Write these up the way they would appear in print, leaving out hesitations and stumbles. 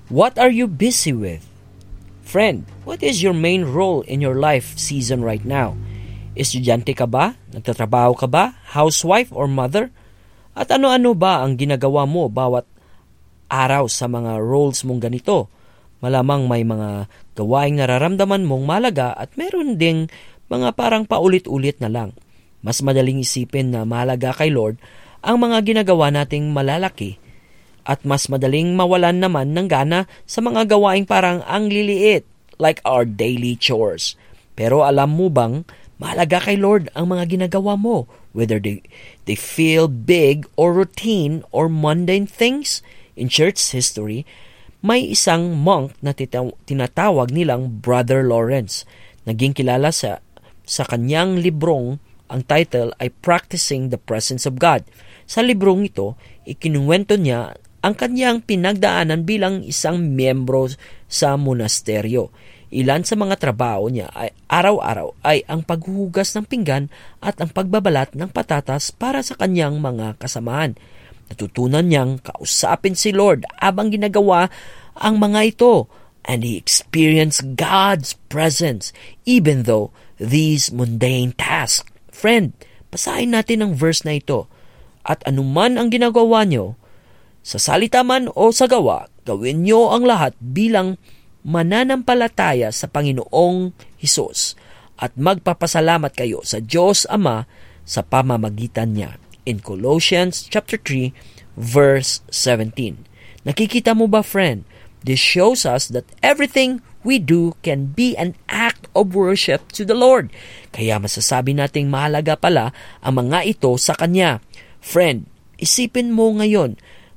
What are you busy with? Friend, what is your main role in your life season right now? Estudyante ka ba? Nagtatrabaho ka ba? Housewife or mother? At ano-ano ba ang ginagawa mo bawat araw sa mga roles mong ganito? Malamang may mga gawaing nararamdaman mong malaga at meron ding mga parang paulit-ulit na lang. Mas madaling isipin na mahalaga kay Lord ang mga ginagawa nating malalaki at mas madaling mawalan naman ng gana sa mga gawaing parang ang liliit, like our daily chores. Pero alam mo bang mahalaga kay Lord ang mga ginagawa mo, whether they feel big or routine or mundane things? In church history, may isang monk na tinatawag nilang Brother Lawrence. Naging kilala sa kanyang librong, ang title ay Practicing the Presence of God. Sa librong ito, ikinuwento niya ang kanyang pinagdaanan bilang isang miyembro sa monasteryo. Ilan sa mga trabaho niya ay araw-araw ay ang paghuhugas ng pinggan at ang pagbabalat ng patatas para sa kanyang mga kasamahan. Natutunan niyang kausapin si Lord habang ginagawa ang mga ito, and he experienced God's presence even though these mundane tasks. Friend, basahin natin ang verse na ito. At anuman ang ginagawa niyo, sa salita man o sa gawa, gawin niyo ang lahat bilang mananampalataya sa Panginoong Hesus at magpapasalamat kayo sa Diyos Ama sa pamamagitan niya. In Colossians chapter 3, verse 17. Nakikita mo ba, friend? This shows us that everything we do can be an act of worship to the Lord. Kaya masasabi nating mahalaga pala ang mga ito sa Kanya. Friend, isipin mo ngayon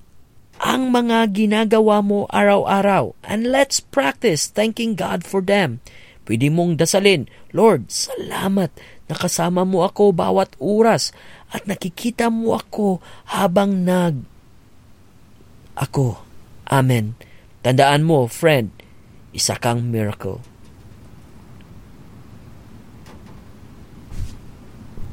ang mga ginagawa mo araw-araw and let's practice thanking God for them. Pwede mong dasalin, Lord, salamat, nakasama mo ako bawat oras at nakikita mo ako habang ako. Amen. Tandaan mo, friend, isa kang miracle.